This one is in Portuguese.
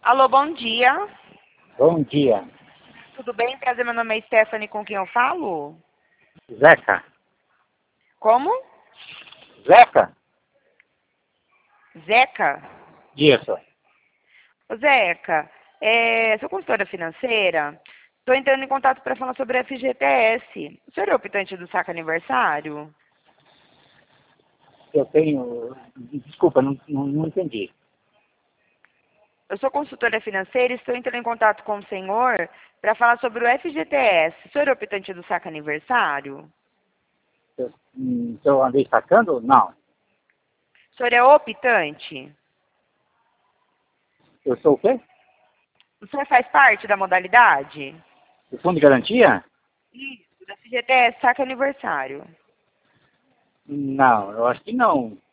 Alô, bom dia. Bom dia. Tudo bem? Prazer, meu nome é Stephanie, com quem eu falo? Zeca? Como? Zeca? Zeca? Isso. Ô, Zeca, sou consultora financeira. Estou entrando em contato para falar sobre a FGTS. O senhor é optante do saque aniversário? Eu tenho... Desculpa, não entendi. Eu sou consultora financeira e estou entrando em contato com o senhor para falar sobre o FGTS. O senhor é optante do saque aniversário? Se eu andei sacando? Não. O senhor é optante? Eu sou o quê? O senhor faz parte da modalidade? O fundo de garantia? Isso, da FGTS, saque aniversário. Não, eu acho que não.